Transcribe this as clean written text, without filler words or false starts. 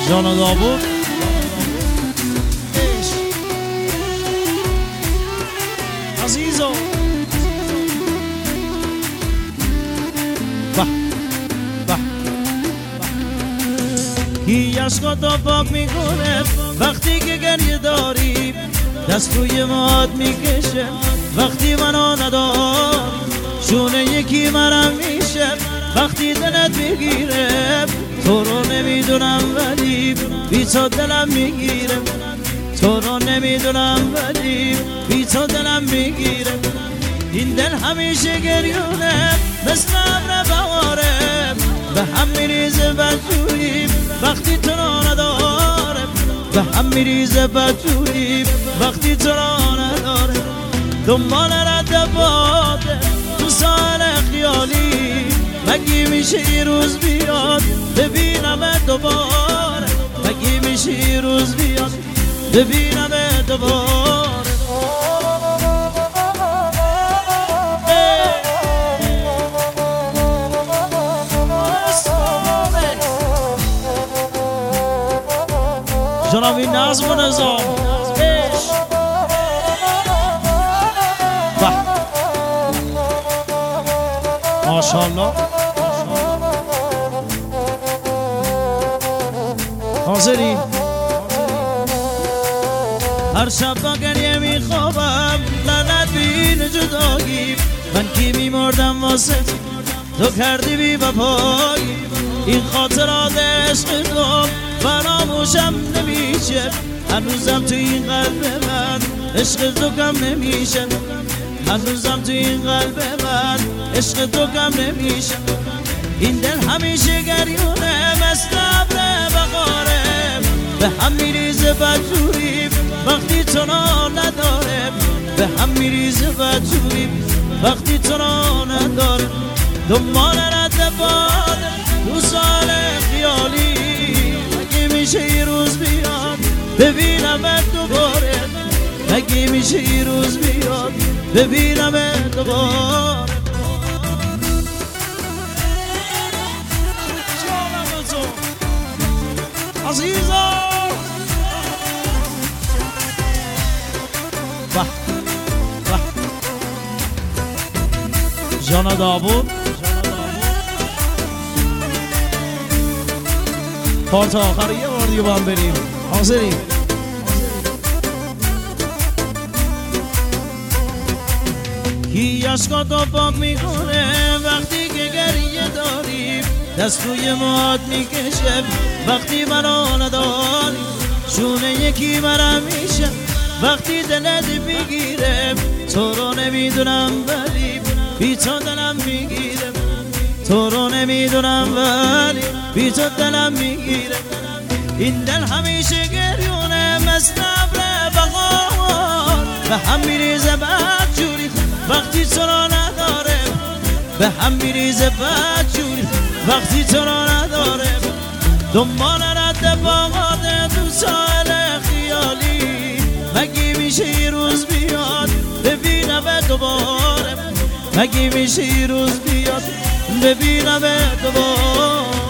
جان داوود عزیزو کی عشقاتو پاک میکنه وقتی که گریه داری، دست روی مات میکشه وقتی منو نداری، شونه یکی منم میشه وقتی دلت میگیره، تو رو نمیدونم ولی بی تو دلم میگیره، تو رو نمیدونم ولی بی تو دلم میگیره، این دل همیشه گریونه مثل ابر بهاره، به هم میریزه بدجوری وقتی تو رو نداره، به هم میریزه بدجوری وقتی تو رو نداره، دنبال رد باده تو ساحل خیالی، مگی میشه یه روز بیاد ببینم دوباره، مگی میشه یه روز بیاد ببینم دوباره. جنابی نظم و نظام ماشاءالله حاضری هر شب با گریه میخوابم لعنت بین جدایی، من کی میمردم واسه تو کردی بی وفایی، این خاطرات عشق تو فراموشم نمیشه، هنوزم تو این قلب من عشق تو کم نمیشه، هنوزم تو این قلب من عشق تو کم نمیشه، این دل همیشه گریونه مثل ابر بهاره، به هم میریزه بدجوری وقتی تو رو نداره، به هم میریزه بدجوری وقتی تو رو نداره، دنبال رد باده تو سال خیالی، مگه میشه یه روز بیاد ببینم دوباره، مگه میشه یه روز بیاد ببینم دوباره. عزیزا جان داوود پارت آخر یه بار دیگه با هم بریم. حاضریم؟ کی عشقاتو پاک میکنه وقتی که گریه داری، دست روی مات میکشه وقتی منو نداری، شونه یکی منم میشه وقتی دلت میگیره، تو رو نمیدونم ولی بی تو دلم میگیره، تو رو نمیدونم ولی بی تو دلم میگیره، این دل همیشه گریونه مثل ابر بهار، به هم میریزه بدجوری وقتی تو رو نداره، به هم میریزه بدجوری وقتی تو رو نداره، دنبال رد باده تو ساحل خیالی، مگه میشه یه روز بیاد ببینم دوباره، مگه میشه یه روز بیاد ببینم دوباره.